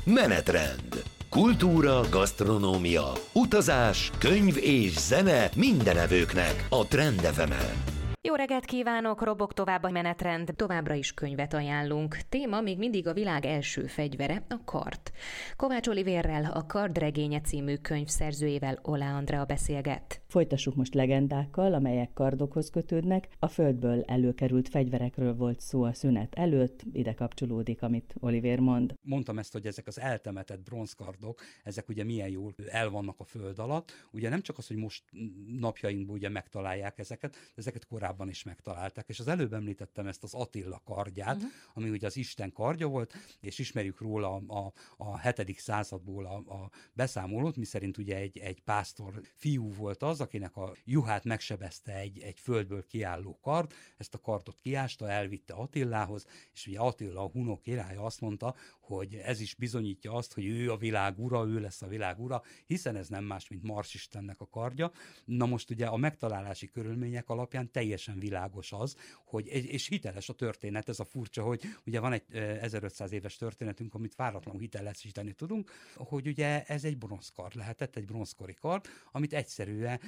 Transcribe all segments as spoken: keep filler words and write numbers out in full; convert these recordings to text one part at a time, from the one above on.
Menetrend. Kultúra, gasztronómia, utazás, könyv és zene minden evőknek a Trend ef emen. Jó reggelt kívánok, robog tovább a menetrend, továbbra is könyvet ajánlunk. Téma még mindig a világ első fegyvere, a kard. Kovács Olivérrel, a Kard regénye című könyv szerzőjével Oláh Andrea beszélget. Folytassuk most legendákkal, amelyek kardokhoz kötődnek. A földből előkerült fegyverekről volt szó a szünet előtt, ide kapcsolódik, amit Olivér mond. Mondtam ezt, hogy ezek az eltemetett bronzkardok, ezek ugye milyen jól el vannak a föld alatt. Ugye nem csak az, hogy most napjainkban ugye megtalálják ezeket, de ezeket korábban is megtalálták. És az előbb említettem ezt az Attila kardját, uh-huh. ami ugye az Isten kardja volt, és ismerjük róla a, a, a hetedik századból a, a beszámolót, miszerint ugye egy, egy pásztor fiú volt az, akinek a juhát megsebezte egy, egy földből kiálló kard, ezt a kardot kiásta, elvitte Attilához, és ugye Attila, a hunok királya azt mondta, hogy ez is bizonyítja azt, hogy ő a világ ura, ő lesz a világ ura, hiszen ez nem más, mint Mars Istennek a kardja. Na most ugye a megtalálási körülmények alapján teljesen világos az, hogy, és hiteles a történet, ez a furcsa, hogy ugye van egy ezerötszáz éves történetünk, amit váratlanul hitelesíteni tudunk, hogy ugye ez egy bronzkard lehetett, egy bronzkori kard, amit egyszerűen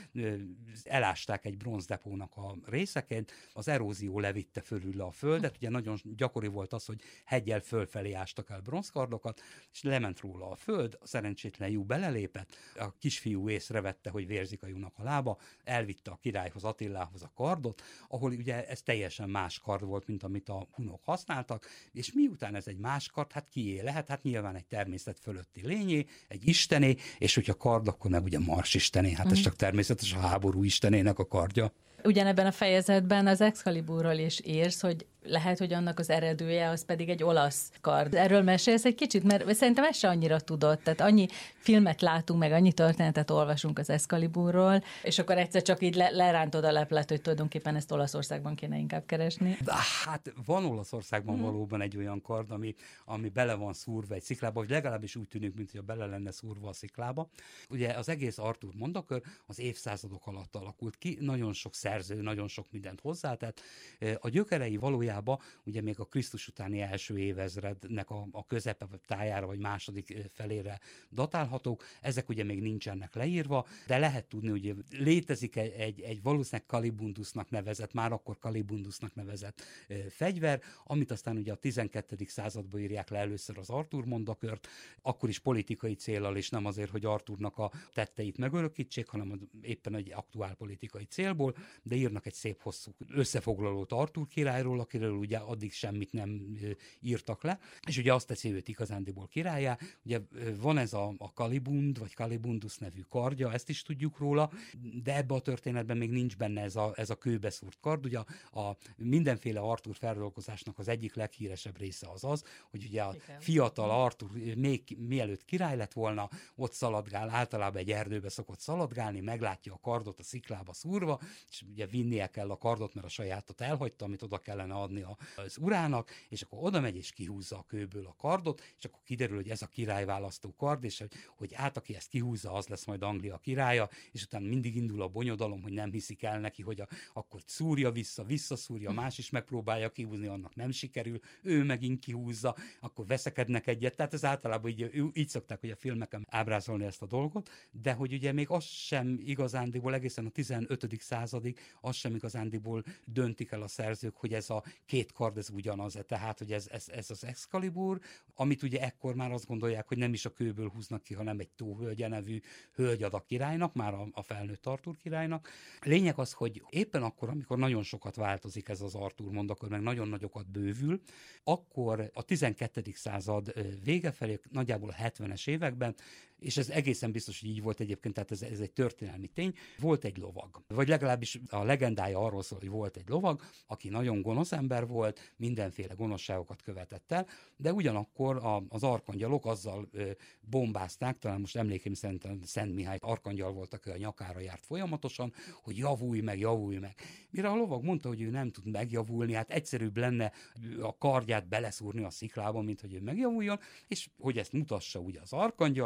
elásták egy bronzdepónak a részeként, az erózió levitte fölül a földet, ugye nagyon gyakori volt az, hogy heggyel fölfelé ástak el bronzkardokat, és lement róla a föld, a szerencsétlen jú belelépett, a kisfiú észrevette, hogy vérzik a júnak a lába, elvitte a királyhoz, Attilához a kardot, ahol ugye ez teljesen más kard volt, mint amit a hunok használtak, és miután ez egy más kard, hát kié lehet? Hát nyilván egy természet fölötti lényé, egy istené, és hogyha kard, akkor meg ugye Mars istené, hát mm. ez csak természetes a háború istenének a kardja. Ugyanebben a fejezetben az Excaliburról is írsz, hogy lehet, hogy annak az eredője az pedig egy olasz kard. Erről mesélsz egy kicsit, mert szerintem ez se annyira tudott. Tehát annyi filmet látunk, meg annyi történetet olvasunk az Excaliburról, és akkor egyszer csak így le- lerántod a leplet, hogy tulajdonképpen ezt Olaszországban kéne inkább keresni. De hát van Olaszországban hmm. valóban egy olyan kard, ami, ami bele van szúrva egy sziklába, vagy legalábbis úgy tűnik, mintha bele lenne szúrva a sziklába. Ugye az egész Arthur mondakör az évszázadok alatt alakult ki, nagyon sok szerző, nagyon sok mindent hozzátett. A gyökerei valójában ugye még a Krisztus utáni első évezrednek a, a közepe vagy tájára, vagy második felére datálhatók. Ezek ugye még nincsenek leírva, de lehet tudni, hogy létezik egy, egy, egy valószínűleg Kalibundusnak nevezett, már akkor Kalibundusnak nevezett e, fegyver, amit aztán ugye a tizenkettedik században írják le először az Arthur mondakört, akkor is politikai céllal, és nem azért, hogy Arthurnak a tetteit megörökítsék, hanem éppen egy aktuál politikai célból, de írnak egy szép hosszú összefoglalót Arthur királyról, akiről ugye addig semmit nem írtak le, és ugye azt teszi őt igazándiból királlyá. Ugye van ez a, a Kalibund, vagy Kalibundus nevű kardja, ezt is tudjuk róla, de ebbe a történetben még nincs benne ez a, ez a kőbeszúrt kard. Ugye a, a mindenféle Arthur feldolgozásnak az egyik leghíresebb része az az, hogy ugye a fiatal Arthur még mielőtt király lett volna, ott szaladgál, általában egy erdőbe szokott szaladgálni, meglátja a kardot a sziklába szúrva, és ugye vinnie kell a kardot, mert a sajátot elhagyta, amit oda kellene adni az urának, és akkor oda megy és kihúzza a kőből a kardot, és akkor kiderül, hogy ez a királyválasztó kard, és hogy, hogy át, aki ezt kihúzza, az lesz majd Anglia királya, és utána mindig indul a bonyodalom, hogy nem hiszik el neki, hogy a, akkor szúrja vissza, visszaszúrja, más is megpróbálja kihúzni, annak nem sikerül, ő megint kihúzza, akkor veszekednek egyet, tehát ez általában így, így szokták, hogy a filmeken ábrázolni ezt a dolgot, de hogy ugye még az sem igazándiból, egészen a tizenötödik századig, az sem igazándiból döntik el a szerzők, hogy ez a két kard ez ugyanaz, tehát hogy ez, ez, ez az Excalibur, amit ugye ekkor már azt gondolják, hogy nem is a kőből húznak ki, hanem egy tóhölgye nevű hölgy ad a királynak, már a, a felnőtt Arthur királynak. Lényeg az, hogy éppen akkor, amikor nagyon sokat változik ez az Arthur mondakör, meg nagyon nagyokat bővül, akkor a tizenkettedik század vége felé, nagyjából a hetvenes években, és ez egészen biztos, hogy így volt egyébként, tehát ez, ez egy történelmi tény, volt egy lovag. Vagy legalábbis a legendája arról szól, hogy volt egy lovag, aki nagyon gonosz ember volt, mindenféle gonoszságokat követett el, de ugyanakkor a, az arkangyalok azzal ö, bombázták, talán most emlékeim szerint Szent Mihály arkangyal volt, aki a nyakára járt folyamatosan, hogy javulj meg, javulj meg. Mire a lovag mondta, hogy ő nem tud megjavulni, hát egyszerűbb lenne a kardját beleszúrni a sziklába, mint hogy ő megjavuljon, és hogy ezt mutassa ugye az arkangyalnak,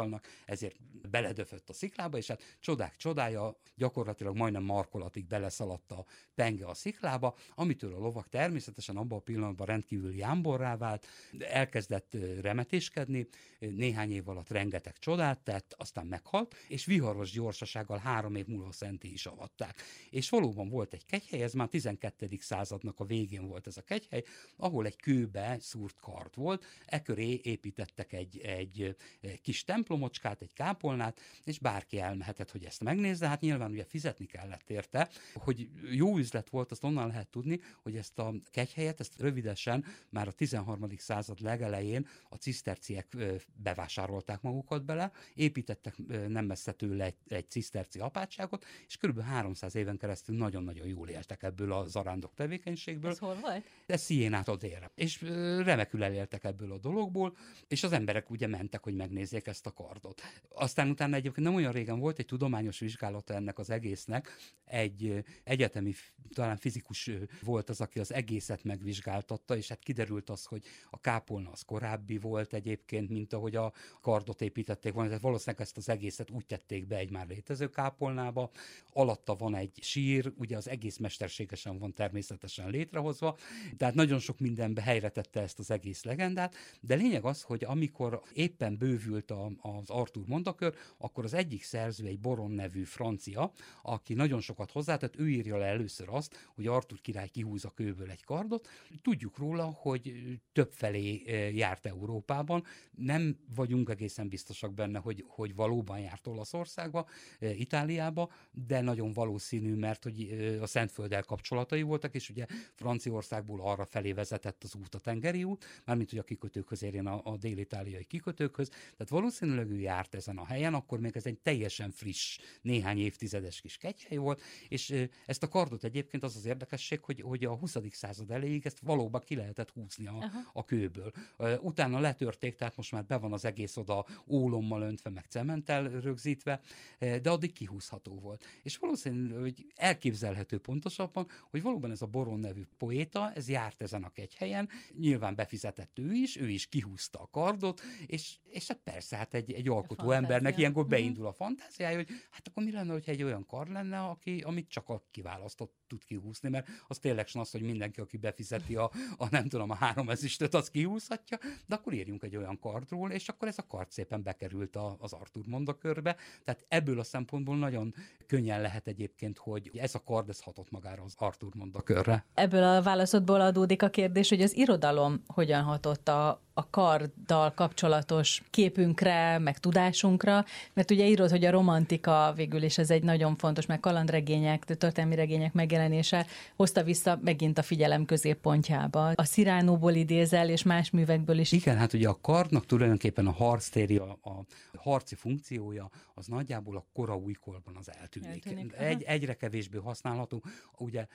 ezért beledöfött a sziklába, és hát csodák csodája, gyakorlatilag majdnem markolatig beleszaladt a penge a sziklába, amitől a lovag természetesen abban a pillanatban rendkívül jámborrá vált, elkezdett remetéskedni, néhány év alatt rengeteg csodát tett, aztán meghalt, és viharos gyorsasággal három év múlva szentté is avatták. És valóban volt egy kegyhely, ez már tizenkettedik századnak a végén volt ez a kegyhely, ahol egy kőbe szúrt kard volt, e köré építettek egy, egy kis templomocskát, egy kápolnát, és bárki elmehetett, hogy ezt megnézze, hát nyilván ugye fizetni kellett érte, hogy jó üzlet volt, azt onnan lehet tudni, hogy ezt a kegyhelyet, ezt rövidesen már a tizenharmadik század legelején a ciszterciek bevásárolták magukat bele, építettek nem messze tőle egy, egy ciszterci apátságot, és kb. háromszáz éven keresztül nagyon-nagyon jól éltek ebből a zarándok tevékenységből. Ez hol volt? Ez Sienától délre. És remekül eléltek ebből a dologból, és az emberek ugye mentek, hogy megnézzék ezt a kardot. Aztán utána egyébként nem olyan régen volt egy tudományos vizsgálata ennek az egésznek, egy egyetemi, talán fizikus volt az, aki az egészet megvizsgáltatta, és hát kiderült az, hogy a kápolna az korábbi volt egyébként, mint ahogy a kardot építették volna, tehát valószínűleg ezt az egészet úgy tették be egy már létező kápolnába, alatta van egy sír, ugye az egész mesterségesen van természetesen létrehozva, tehát nagyon sok mindenbe helyre tette ezt az egész legendát, de lényeg az, hogy amikor éppen bővült a, az Arthur mondakör, akkor az egyik szerző, egy Boron nevű francia, aki nagyon sokat hozzátett, ő írja le először azt, hogy Arthur király kihúz a kőből egy kardot. Tudjuk róla, hogy többfelé járt Európában, nem vagyunk egészen biztosak benne, hogy, hogy valóban járt Olaszországba, Itáliába, de nagyon valószínű, mert hogy a Szentfölddel kapcsolatai voltak, és ugye Franciaországból arra felé vezetett az út, a tengeri út, mármint hogy a kikötőkhöz érjen a, a dél-itáliai kikötőkhöz, tehát valószínűleg ő járt ezen a helyen, akkor még ez egy teljesen friss, néhány évtizedes kis kegyhely volt, és ezt a kardot egyébként az az érdekesség, hogy, hogy a huszadik század elejéig ezt valóban ki lehetett húzni a, a kőből. Utána letörték, tehát most már be van az egész oda ólommal öntve, meg cementtel rögzítve, de addig kihúzható volt. És valószínűleg, hogy elképzelhető pontosabban, hogy valóban ez a Boron nevű poéta, ez járt ezen a kegyhelyen, nyilván befizetett ő is, ő is kihúzta a kardot, és, és hát persze, hát egy, egy alkotó embernek ilyenkor beindul a fantáziája, hogy hát akkor mi lenne, hogyha egy olyan kard lenne, aki, amit csak a kiválasztott tud kihúzni, mert az tényleg sem az, hogy mindenki, aki befizeti a, a nem tudom, a három ezüstöt, az kihúzhatja, de akkor írjunk egy olyan kardról, és akkor ez a kard szépen bekerült a, az Arthur mondakörbe. Tehát ebből a szempontból nagyon könnyen lehet egyébként, hogy ez a kard, ez hatott magára az Arthur mondakörre. Ebből a válaszodból adódik a kérdés, hogy az irodalom hogyan hatott a, a karddal kapcsolatos képünkre, meg tudásunkra, mert ugye írod, hogy a romantika végül is ez egy nagyon fontos, meg kalandregények, történelmi regények megjelenése hozta vissza megint a figyelem középpontjába. A Cyranoból idézel, és más művekből is. Igen, hát ugye a kardnak tulajdonképpen a harctéri, a, a harci funkciója, az nagyjából a kora újkorban az eltűnik. eltűnik. Egy, egyre kevésbé használható. Ugye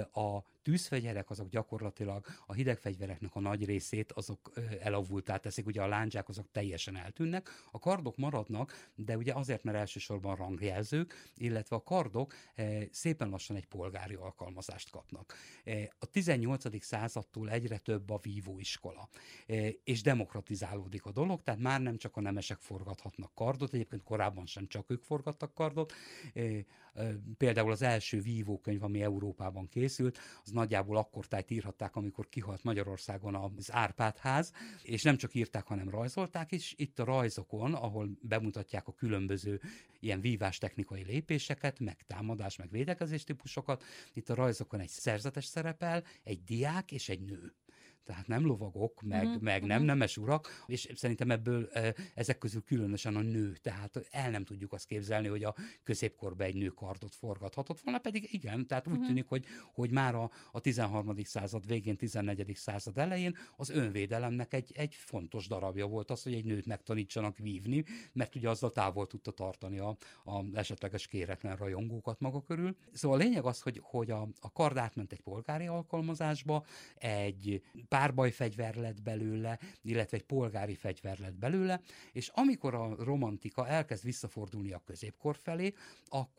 a tűzfegyverek azok gyakorlatilag a hidegfegyvereknek a nagy részét azok elavultá teszik, ugye a lándzsák azok teljesen eltűnnek, a kardok maradnak, de ugye azért, mert elsősorban rangjelzők, illetve a kardok szépen lassan egy polgári alkalmazást kapnak. A tizennyolcadik századtól egyre több a vívóiskola, és demokratizálódik a dolog, tehát már nem csak a nemesek forgathatnak kardot, egyébként korábban sem csak ők forgattak kardot. Például az első vívókönyv, ami Európában készült, az nagyjából akkortájt írhatták, amikor kihalt Magyarországon az Árpád-ház, és nem csak írták, hanem rajzolták is. Itt a rajzokon, ahol bemutatják a különböző ilyen vívás technikai lépéseket, meg támadás, meg védekezés típusokat, itt a rajzokon egy szerzetes szerepel, egy diák és egy nő. Tehát nem lovagok, meg, uh-huh, meg uh-huh. nem nemes urak, és szerintem ebből ezek közül különösen a nő, tehát el nem tudjuk azt képzelni, hogy a középkorban egy nő kardot forgathatott volna, pedig igen, tehát úgy uh-huh. tűnik, hogy, hogy már a, a tizenharmadik század végén, tizennegyedik század elején az önvédelemnek egy, egy fontos darabja volt az, hogy egy nőt megtanítsanak vívni, mert ugye azzal távol tudta tartani a, a esetleges kéretlen rajongókat maga körül. Szóval a lényeg az, hogy, hogy a, a kard átment egy polgári alkalmazásba, egy párbajfegyver lett belőle, illetve egy polgári fegyver lett belőle, és amikor a romantika elkezd visszafordulni a középkor felé, akkor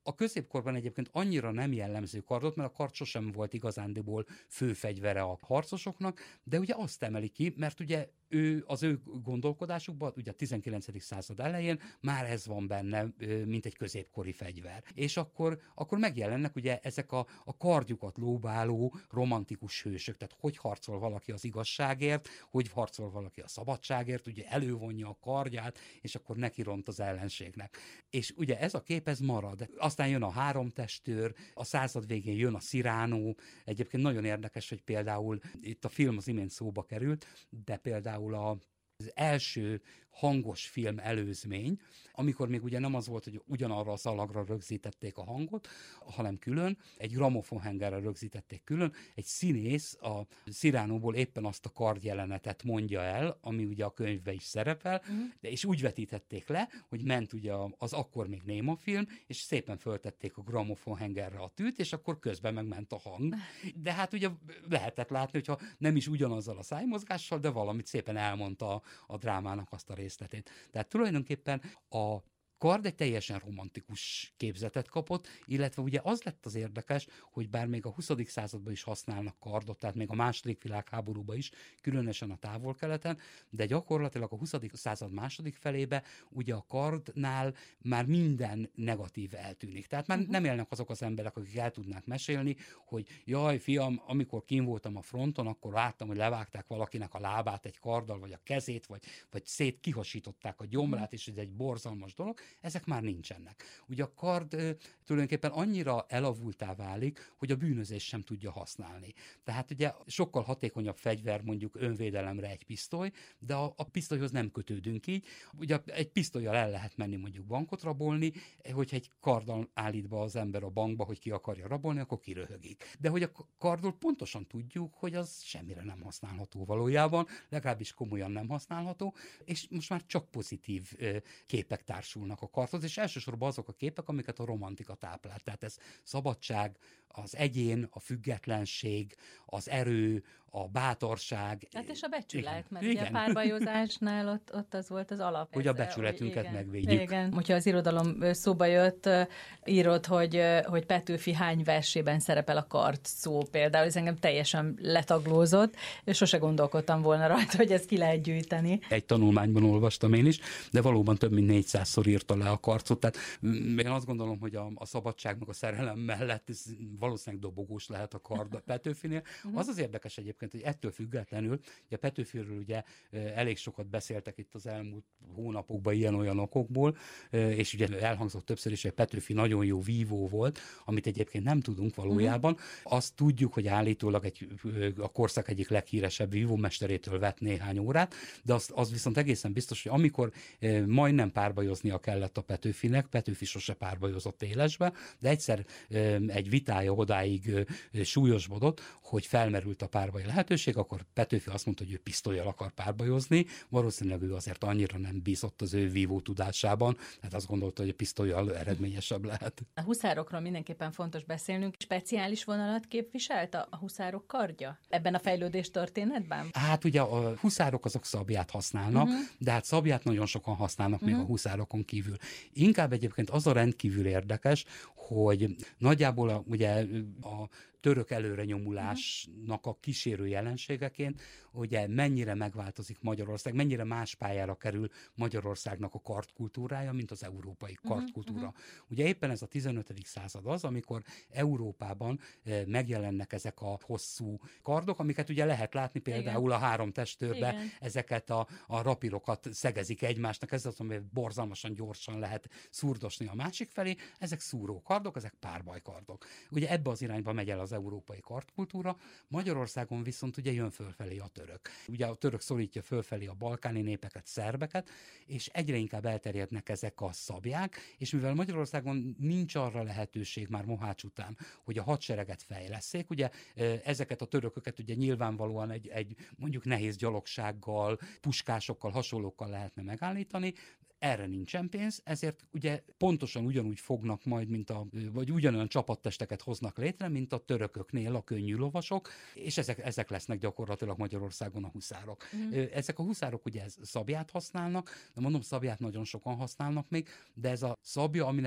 A középkorban egyébként annyira nem jellemző kardot, mert a kard sosem volt igazándiból főfegyvere a harcosoknak, de ugye azt emeli ki, mert ugye ő, az ő gondolkodásukban, ugye a tizenkilencedik század elején már ez van benne, mint egy középkori fegyver. És akkor, akkor megjelennek ugye ezek a, a kardjukat lóbáló romantikus hősök, tehát hogy harcol valaki az igazságért, hogy harcol valaki a szabadságért, ugye elővonja a kardját, és akkor nekiront az ellenségnek. És ugye ez a kép, ez marad. Aztán jön a három testőr, a század végén jön a Cyrano. Egyébként nagyon érdekes, hogy például itt a film az imént szóba került, de például a az első hangos film előzmény, amikor még ugye nem az volt, hogy ugyanarra a szalagra rögzítették a hangot, hanem külön, egy gramofonhengerre rögzítették külön, egy színész a Cyránóból éppen azt a kardjelenetet mondja el, ami ugye a könyvben is szerepel, uh-huh. de és úgy vetítették le, hogy ment ugye az akkor még néma film, és szépen föltették a gramofonhengerre a tűt, és akkor közben megment a hang. De hát ugye lehetett látni, hogyha nem is ugyanazzal a szájmozgással, de valamit szépen elmondta a, a drámának azt a részletét. Tehát tulajdonképpen a kard egy teljesen romantikus képzetet kapott, illetve ugye az lett az érdekes, hogy bár még a huszadik században is használnak kardot, tehát még a második világháborúban is, különösen a Távol-Keleten, de gyakorlatilag a huszadik század második felébe ugye a kardnál már minden negatív eltűnik. Tehát már uh-huh. nem élnek azok az emberek, akik el tudnák mesélni, hogy jaj, fiam, amikor kín voltam a fronton, akkor láttam, hogy levágták valakinek a lábát egy karddal, vagy a kezét, vagy, vagy szét kihasították a gyomrát, uh-huh. és ez egy borzalmas dolog. Ezek már nincsenek. Ugye a kard ö, tulajdonképpen annyira elavultá válik, hogy a bűnözés sem tudja használni. Tehát ugye sokkal hatékonyabb fegyver mondjuk önvédelemre egy pisztoly, de a, a pisztolyhoz nem kötődünk így. Ugye egy pisztollyal el lehet menni mondjuk bankot rabolni, hogyha egy karddal állít be az ember a bankba, hogy ki akarja rabolni, akkor kiröhögik. De hogy a kardról pontosan tudjuk, hogy az semmire nem használható valójában, legalábbis komolyan nem használható, és most már csak pozitív ö, képek társulnak a kardhoz, és elsősorban azok a képek, amiket a romantika táplál. Tehát ez szabadság, az egyén, a függetlenség, az erő, a bátorság. Hát és a becsület, igen. mert igen. ugye a párbajozásnál ott, ott az volt az alap. Hogy a becsületünket igen. megvédjük. Igen. Hogyha az irodalom szóba jött, írod, hogy, hogy Petőfi hány versében szerepel a kard szó például, ez engem teljesen letaglózott, és sose gondolkodtam volna rajta, hogy ezt ki lehet gyűjteni. Egy tanulmányban olvastam én is, de valóban több mint négyszázszor írta le a kardszót. Tehát én azt gondolom, hogy a, a szabadság meg a szerelem mellett ez valószínűleg dobogós lehet a kard a Petőfinél. Az az érdekes egyébként, hogy ettől függetlenül, ugye Petőfiről ugye elég sokat beszéltek itt az elmúlt hónapokban ilyen-olyan okokból, és ugye elhangzott többször is, hogy Petőfi nagyon jó vívó volt, amit egyébként nem tudunk valójában. Azt tudjuk, hogy állítólag egy, a korszak egyik leghíresebb vívómesterétől vett néhány órát, de az, az viszont egészen biztos, hogy amikor majdnem párbajoznia kellett a Petőfinek, Petőfi sose párbajozott élesbe, de egyszer egy vitája odáig súlyosbodott, hogy felmerült a párbaj lehetőség, akkor Petőfi azt mondta, hogy ő pisztollyal akar párbajozni, valószínűleg ő azért annyira nem bízott az ő vívó tudásában, tehát azt gondolta, hogy a pisztollyal eredményesebb lehet. A huszárokról mindenképpen fontos beszélnünk. Speciális vonalat képviselt a huszárok kardja ebben a fejlődés történetben? Hát ugye a huszárok azok szabját használnak, uh-huh. de hát szabját nagyon sokan használnak uh-huh. még a huszárokon kívül. Inkább egyébként az a rendkívül érdekes, hogy nagyjából a, ugye a török előrenyomulásnak a kísérő jelenségeként, ugye mennyire megváltozik Magyarország, mennyire más pályára kerül Magyarországnak a kardkultúrája, mint az európai kardkultúra. Uh-huh. Ugye éppen ez a tizenötödik század az, amikor Európában eh, megjelennek ezek a hosszú kardok, amiket ugye lehet látni például igen. a három testőrben, igen. ezeket a, a rapirokat szegezik egymásnak, ez az, ami borzalmasan gyorsan lehet szúrdosni a másik felé, ezek szúrókardok, ezek párbajkardok. Ugye ebbe az irányba megy el az európai kardkultúra, Magyarországon viszont ugye jön fölfelé a török. Ugye a török szorítja fölfelé a balkáni népeket, szerbeket, és egyre inkább elterjednek ezek a szabják, és mivel Magyarországon nincs arra lehetőség már Mohács után, hogy a hadsereget fejlesszék, ugye ezeket a törököket ugye nyilvánvalóan egy, egy mondjuk nehéz gyalogsággal, puskásokkal, hasonlókkal lehetne megállítani, erre nincsen pénz, ezért ugye pontosan ugyanúgy fognak majd, mint a, vagy ugyanolyan csapattesteket hoznak létre, mint a törököknél a könnyű lovasok, és ezek, ezek lesznek gyakorlatilag Magyarországon a huszárok. Mm. Ezek a huszárok ugye szabját használnak, de mondom, szabját nagyon sokan használnak még, de ez a szabja, aminek a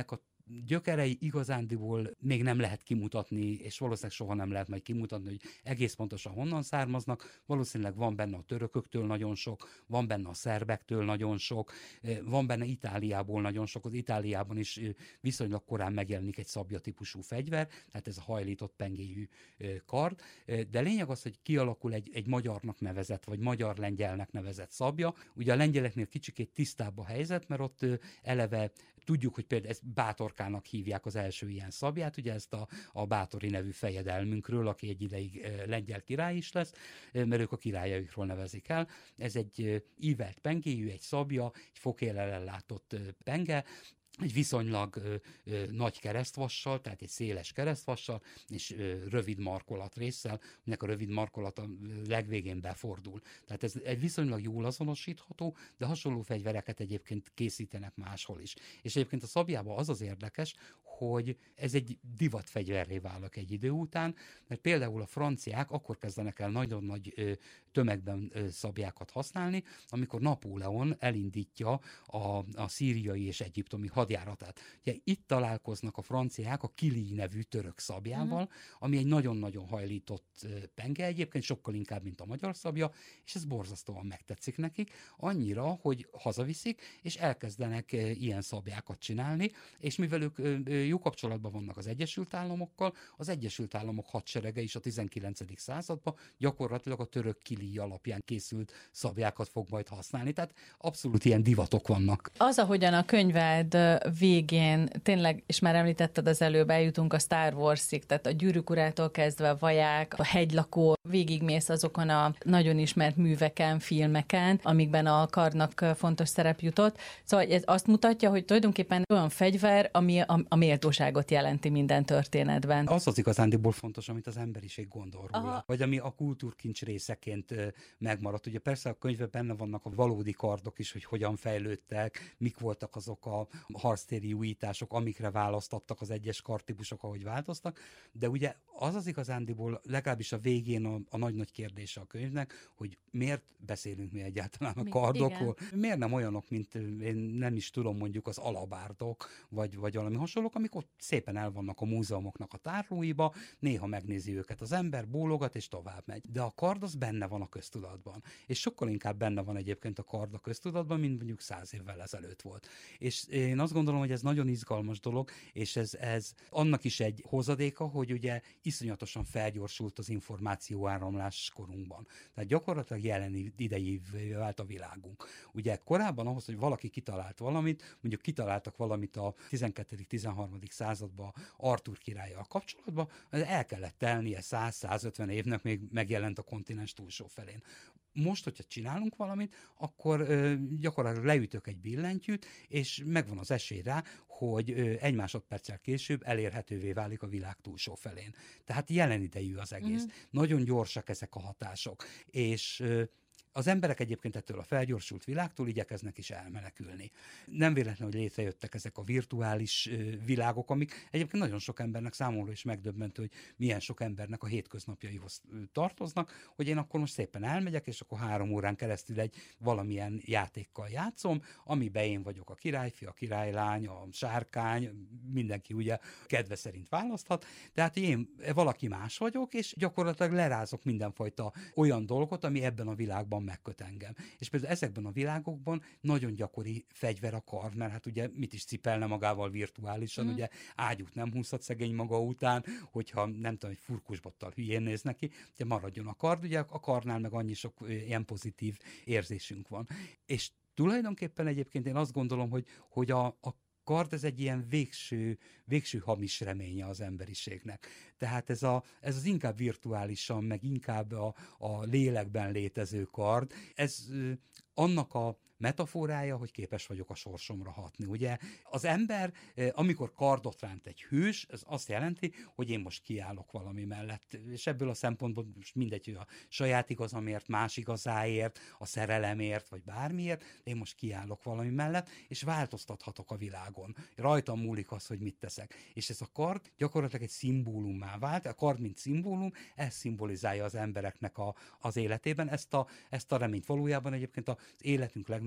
gyökerei igazándiból még nem lehet kimutatni, és valószínűleg soha nem lehet majd kimutatni, hogy egész pontosan honnan származnak. Valószínűleg van benne a törököktől nagyon sok, van benne a szerbektől nagyon sok, van benne Itáliából nagyon sok, az Itáliában is viszonylag korán megjelenik egy szabja típusú fegyver, tehát ez a hajlított pengéjű kard, de lényeg az, hogy kialakul egy, egy magyarnak nevezett, vagy magyar-lengyelnek nevezett szabja. Ugye a lengyeleknél kicsikét tisztább a helyzet, mert ott eleve tudjuk, hogy például ezt Bátorkának hívják az első ilyen szabját, ugye ezt a, a Bátori nevű fejedelmünkről, aki egy ideig lengyel király is lesz, mert ők a királyaikról nevezik el. Ez egy ívelt pengéjű, egy szabja, egy fokéllel ellátott penge, egy viszonylag ö, ö, nagy keresztvassal, tehát egy széles keresztvassal, és ö, rövid markolat résszel, aminek a rövid markolat a legvégén befordul. Tehát ez egy viszonylag jól azonosítható, de hasonló fegyvereket egyébként készítenek máshol is. És egyébként a szabjában az az érdekes, hogy ez egy divatfegyverré válik egy idő után, mert például a franciák akkor kezdenek el nagyon nagy ö, tömegben ö, szabjákat használni, amikor Napóleon elindítja a, a szíriai és egyiptomi hadjáratát. Ugye itt találkoznak a franciák a Kili nevű török szabjával, uh-huh. ami egy nagyon-nagyon hajlított penge, egyébként sokkal inkább, mint a magyar szabja, és ez borzasztóan megtetszik nekik, annyira, hogy hazaviszik, és elkezdenek ilyen szabjákat csinálni, és mivel ők jó kapcsolatban vannak az Egyesült Államokkal, az Egyesült Államok hadserege is a tizenkilencedik században gyakorlatilag a török Kili alapján készült szabjákat fog majd használni, tehát abszolút ilyen divatok vannak. Az, ahogyan a könyved végén, tényleg, és már említetted az előbb, eljutunk a Star Warsig, tehát a Gyűrűk urától kezdve a Vaják, a Hegylakó, végigmész azokon a nagyon ismert műveken, filmeken, amikben a kardnak fontos szerep jutott. Szóval ez azt mutatja, hogy tulajdonképpen olyan fegyver, ami a, a méltóságot jelenti minden történetben. Az az igazándiból fontos, amit az emberiség gondol róla, Aha. vagy ami a kultúrkincs részeként megmaradt. Ugye persze a könyvben benne vannak a valódi kardok is, hogy hogyan fejlődtek, mik voltak azok a harctéri újítások, amikre választottak az egyes kardtípusok, ahogy változtak, de ugye az az igazándiból legalábbis a végén a, a nagy-nagy kérdése a könyvnek, hogy miért beszélünk mi egyáltalán a kardokról, mi? Miért nem olyanok, mint én nem is tudom, mondjuk az alabárdok, vagy, vagy valami hasonlók, amik ott szépen el vannak a múzeumoknak a tárlóiba, néha megnézi őket az ember, bólogat és tovább megy. De a kard az benne van a köztudatban. És sokkal inkább benne van egyébként a kard a köztudatban, mint mondjuk száz évvel ezelőtt volt. És én azt gondolom, hogy ez nagyon izgalmas dolog, és ez, ez annak is egy hozadéka, hogy ugye iszonyatosan felgyorsult az információ áramlás korunkban. Tehát gyakorlatilag jelen idejévé vált a világunk. Ugye korábban ahhoz, hogy valaki kitalált valamit, mondjuk kitaláltak valamit a tizenkettedik-tizenharmadik században Artúr királlyal kapcsolatban, el kellett telnie száz-százötven évnek, még megjelent a kontinens túlsó felén. Most, hogyha csinálunk valamit, akkor ö, gyakorlatilag leütök egy billentyűt, és megvan az esély rá, hogy ö, egy másodperccel később elérhetővé válik a világ túlsó felén. Tehát jelen idejű az egész. Mm. Nagyon gyorsak ezek a hatások. És ö, az emberek egyébként ettől a felgyorsult világtól igyekeznek is elmenekülni. Nem véletlenül, hogy létrejöttek ezek a virtuális világok, amik egyébként nagyon sok embernek számomra is megdöbbentő, hogy milyen sok embernek a hétköznapjaihoz tartoznak, hogy én akkor most szépen elmegyek, és akkor három órán keresztül egy valamilyen játékkal játszom, amiben én vagyok a királyfi, a királylány, a sárkány, mindenki ugye kedve szerint választhat. Tehát én valaki más vagyok, és gyakorlatilag lerázok mindenfajta olyan dolgot, ami ebben a világban megköt engem. És például ezekben a világokban nagyon gyakori fegyver a kard, mert hát ugye mit is cipelne magával virtuálisan, mm. ugye ágyút nem húzhat szegény maga után, hogyha nem tudom, hogy furkusbottal hülyén néz neki, ugye maradjon a kard, ugye a kardnál meg annyi sok ilyen pozitív érzésünk van. És tulajdonképpen egyébként én azt gondolom, hogy, hogy a, a kard ez egy ilyen végső, végső hamis reménye az emberiségnek. Tehát ez, a, ez az inkább virtuálisan, meg inkább a, a lélekben létező kard, ez ö, annak a metaforája, hogy képes vagyok a sorsomra hatni. Ugye az ember, amikor kardot ránt egy hős, ez azt jelenti, hogy én most kiállok valami mellett. És ebből a szempontból most mindegy, hogy a saját igazamért, más igazáért, a szerelemért, vagy bármiért, én most kiállok valami mellett, és változtathatok a világon. Rajtam múlik az, hogy mit teszek. És ez a kard gyakorlatilag egy szimbólummá vált. A kard, mint szimbólum, ez szimbolizálja az embereknek a, az életében. Ezt a, ezt a reményt valójában egyébként az életünk legnagyobb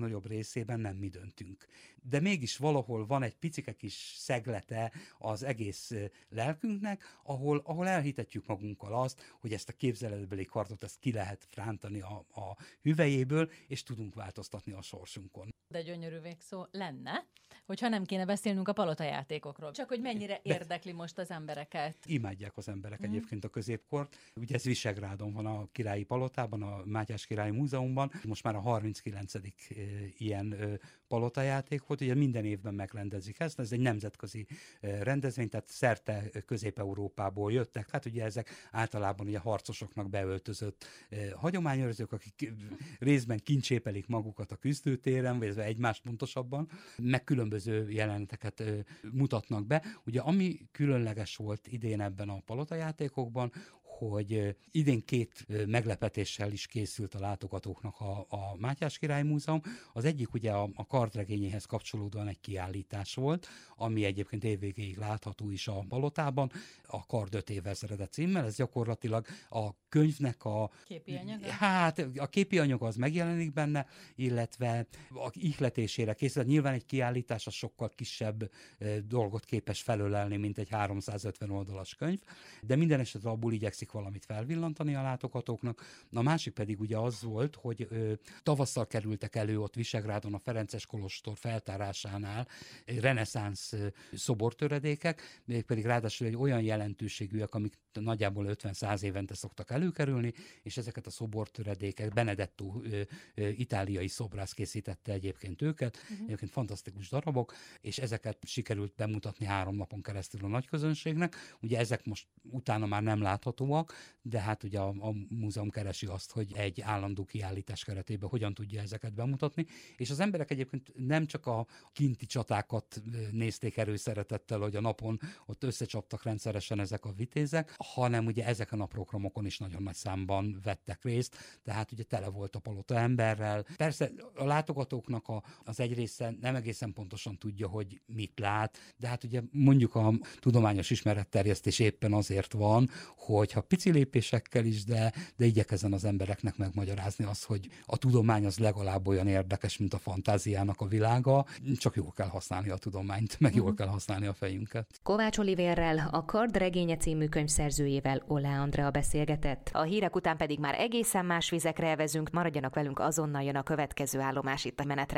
legnagyobb részében nem mi döntünk. De mégis valahol van egy picike kis szeglete az egész lelkünknek, ahol, ahol elhitetjük magunkkal azt, hogy ezt a képzeletbeli kardot ezt ki lehet frántani a, a hüvelyéből, és tudunk változtatni a sorsunkon. De gyönyörű végszó lenne, hogyha nem kéne beszélnünk a palotajátékokról. Csak hogy mennyire érdekli most az embereket. Imádják az emberek mm. egyébként a középkort. Ugye ez Visegrádon van, a Királyi Palotában, a Mátyás Királyi Múzeumban. Most már a harminckilencedik e, ilyen e, palotajáték volt. Ugye minden évben megrendezik ezt. Ez egy nemzetközi e, rendezvény, tehát szerte Közép-Európából jöttek. Hát ugye ezek általában ugye harcosoknak beöltözött e, hagyományőrzők, akik részben kincsépelik magukat a küzdőtéren, vagy egymást pontosabban, meg különböző jeleneteket ö, mutatnak be. Ugye ami különleges volt idén ebben a palotajátékokban, hogy idén két meglepetéssel is készült a látogatóknak a, a Mátyás Király Múzeum. Az egyik ugye a, a kardregényéhez kapcsolódóan egy kiállítás volt, ami egyébként évvégéig látható is a palotában, a Kard öt évezrede címmel. Ez gyakorlatilag a könyvnek a... Képi anyaga? Hát a képi anyag az megjelenik benne, illetve a ihletésére készült. Nyilván egy kiállítás az sokkal kisebb dolgot képes felölelni, mint egy háromszázötven oldalas könyv, de minden esetre abból igyekszik valamit felvillantani a látogatóknak. A másik pedig ugye az volt, hogy ö, tavasszal kerültek elő ott Visegrádon a Ferences kolostor feltárásánál reneszánsz szobortöredékek, mégpedig ráadásul egy olyan jelentőségűek, amik nagyjából ötven-száz évente szoktak előkerülni, és ezeket a szobortöredékek Benedetto ö, ö, itáliai szobrász készítette egyébként őket, uh-huh. egyébként fantasztikus darabok, és ezeket sikerült bemutatni három napon keresztül a nagyközönségnek. Ugye ezek most utána már nem láthatóak, de hát ugye a, a múzeum keresi azt, hogy egy állandó kiállítás keretében hogyan tudja ezeket bemutatni, és az emberek egyébként nem csak a kinti csatákat nézték erőszeretettel, hogy a napon ott összecsaptak rendszeresen ezek a vitézek, hanem ugye ezeken a programokon is nagyon nagy számban vettek részt, tehát ugye tele volt a palota emberrel. Persze a látogatóknak a, az egy része nem egészen pontosan tudja, hogy mit lát, de hát ugye mondjuk a tudományos ismeretterjesztés éppen azért van, hogy ha pici lépésekkel is, de, de igyekezzen az embereknek megmagyarázni azt, hogy a tudomány az legalább olyan érdekes, mint a fantáziának a világa, csak jól kell használni a tudományt, meg jól kell használni a fejünket. Kovács Olivérrel, a Kard regénye című könyv szerzőjével, Oláh Andrea beszélgetett. A hírek után pedig már egészen más vizekre elvezünk, maradjanak velünk, azonnal jön a következő állomás itt a menetrend.